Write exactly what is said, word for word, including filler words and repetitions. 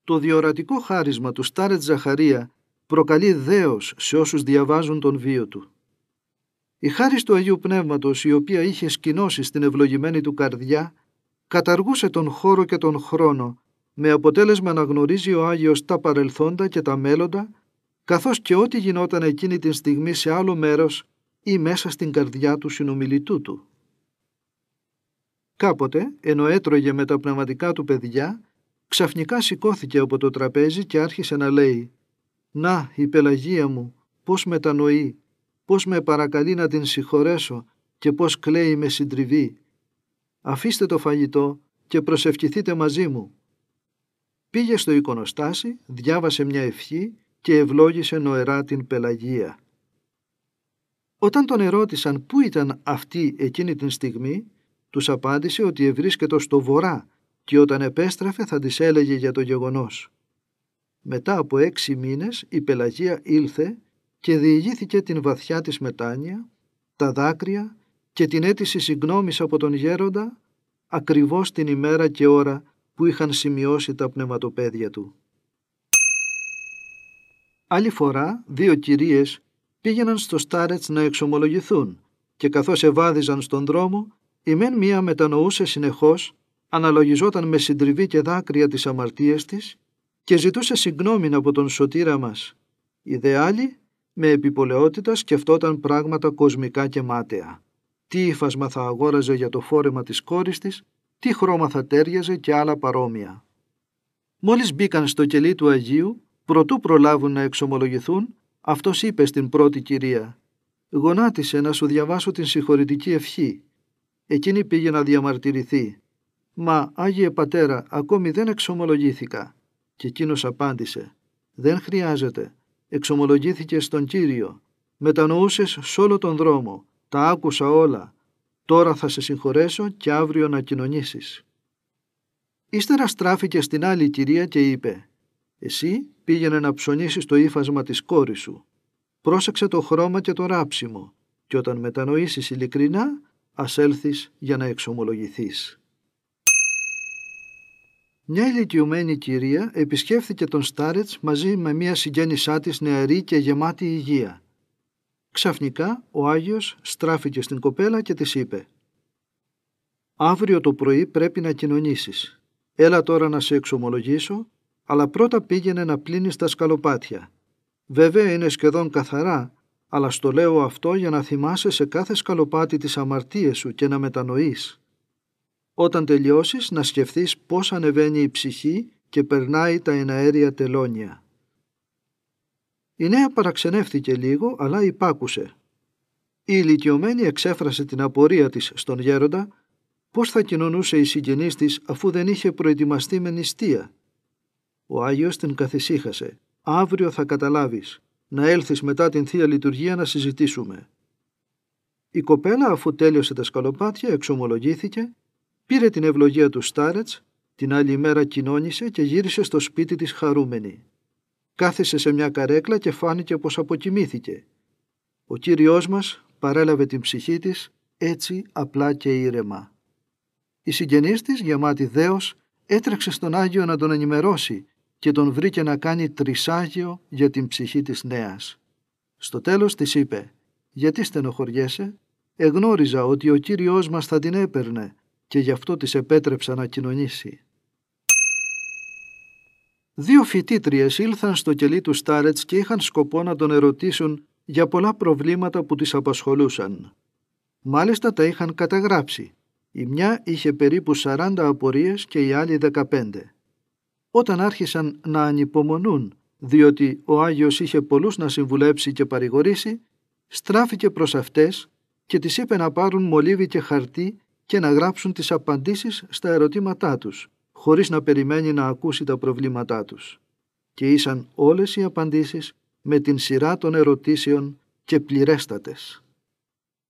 Το διορατικό χάρισμα του Στάρετ Ζαχαρία προκαλεί δέος σε όσους διαβάζουν τον βίο του. Η χάρις του Αγίου Πνεύματος, η οποία είχε σκηνώσει στην ευλογημένη του καρδιά, καταργούσε τον χώρο και τον χρόνο, με αποτέλεσμα να γνωρίζει ο Άγιος τα παρελθόντα και τα μέλλοντα, καθώς και ό,τι γινόταν εκείνη την στιγμή σε άλλο μέρος ή μέσα στην καρδιά του συνομιλητού του. Κάποτε, ενώ έτρωγε με τα πνευματικά του παιδιά, ξαφνικά σηκώθηκε από το τραπέζι και άρχισε να λέει «Να, η Πελαγία μου, πώς μετανοεί, πώς με παρακαλεί να την συγχωρέσω και πώς κλαίει με συντριβή. Αφήστε το φαγητό και προσευχηθείτε μαζί μου». Πήγε στο εικονοστάσι, διάβασε μια ευχή και ευλόγησε νοερά την Πελαγία. Όταν τον ερώτησαν πού ήταν αυτή εκείνη την στιγμή, τους απάντησε ότι ευρίσκετο στο βορρά και όταν επέστρεφε θα της έλεγε για το γεγονός. Μετά από έξι μήνες η Πελαγία ήλθε και διηγήθηκε την βαθιά της μετάνοια, τα δάκρυα και την αίτηση συγγνώμης από τον γέροντα ακριβώς την ημέρα και ώρα που είχαν σημειώσει τα πνευματοπαίδια του. Άλλη φορά, δύο κυρίες πήγαιναν στο Στάρετς να εξομολογηθούν και καθώς ευάδιζαν στον δρόμο, η μεν μία μετανοούσε συνεχώς, αναλογιζόταν με συντριβή και δάκρυα τις αμαρτίες της και ζητούσε συγγνώμη από τον σωτήρα μας. Η δε άλλη, με επιπολαιότητα σκεφτόταν πράγματα κοσμικά και μάταια. Τι ύφασμα θα αγόραζε για το φόρεμα της κόρης της, τι χρώμα θα τέριαζε και άλλα παρόμοια. Μόλις μπήκαν στο κελί του Αγίου, προτού προλάβουν να εξομολογηθούν, αυτός είπε στην πρώτη κυρία «Γονάτισε να σου διαβάσω την συγχωρητική ευχή». Εκείνη πήγε να διαμαρτυρηθεί «Μα, Άγιε Πατέρα, ακόμη δεν εξομολογήθηκα». Και εκείνος απάντησε «Δεν χρειάζεται, εξομολογήθηκε στον Κύριο, μετανοούσες σ' όλο τον δρόμο, τα άκουσα όλα, τώρα θα σε συγχωρέσω και αύριο να κοινωνήσεις». Ύστερα στράφηκε στην άλλη κυρία και είπε «Εσύ πήγαινε να ψωνίσεις το ύφασμα της κόρης σου, πρόσεξε το χρώμα και το ράψιμο και όταν μετανοήσεις ειλικρινά, ας έλθεις για να εξομολογηθείς». Μια ηλικιωμένη κυρία επισκέφθηκε τον Στάρετς μαζί με μια συγγένισά της νεαρή και γεμάτη υγεία. Ξαφνικά ο Άγιος στράφηκε στην κοπέλα και της είπε «Αύριο το πρωί πρέπει να κοινωνήσεις. Έλα τώρα να σε εξομολογήσω, αλλά πρώτα πήγαινε να πλύνεις τα σκαλοπάτια. Βέβαια είναι σχεδόν καθαρά, αλλά στο λέω αυτό για να θυμάσαι σε κάθε σκαλοπάτι τις αμαρτίες σου και να μετανοείς. Όταν τελειώσεις να σκεφτείς πώς ανεβαίνει η ψυχή και περνάει τα εναέρια τελώνια». Η νέα παραξενεύθηκε λίγο, αλλά υπάκουσε. Η ηλικιωμένη εξέφρασε την απορία της στον γέροντα πώς θα κοινωνούσε η συγγενής της αφού δεν είχε προετοιμαστεί με νηστεία. Ο Άγιος την καθησύχασε. «Αύριο θα καταλάβεις. Να έλθεις μετά την Θεία Λειτουργία να συζητήσουμε». Η κοπέλα, αφού τέλειωσε τα σκαλοπάτια, εξομολογήθηκε, πήρε την ευλογία του Στάρετς, την άλλη μέρα κοινώνησε και γύρισε στο σπίτι της χαρούμενη. Κάθισε σε μια καρέκλα και φάνηκε πως αποκοιμήθηκε. Ο Κύριος μας παρέλαβε την ψυχή της έτσι απλά και ήρεμα. Η συγγενής της, γεμάτη δέος, έτρεξε στον Άγιο να τον ενημερώσει και τον βρήκε να κάνει τρισάγιο για την ψυχή της νέας. Στο τέλος της είπε «Γιατί στενοχωριέσαι, εγνώριζα ότι ο Κύριος μας θα την έπαιρνε και γι' αυτό της επέτρεψα να κοινωνήσει». Δύο φοιτήτριες ήλθαν στο κελί του Στάρετς και είχαν σκοπό να τον ερωτήσουν για πολλά προβλήματα που τις απασχολούσαν. Μάλιστα τα είχαν καταγράψει. Η μια είχε περίπου σαράντα απορίες και η άλλη δεκαπέντε. Όταν άρχισαν να ανυπομονούν, διότι ο Άγιος είχε πολλούς να συμβουλέψει και παρηγορήσει, στράφηκε προς αυτές και τις είπε να πάρουν μολύβι και χαρτί και να γράψουν τις απαντήσεις στα ερωτήματά τους, χωρίς να περιμένει να ακούσει τα προβλήματά τους. Και ήσαν όλες οι απαντήσεις με την σειρά των ερωτήσεων και πληρέστατες.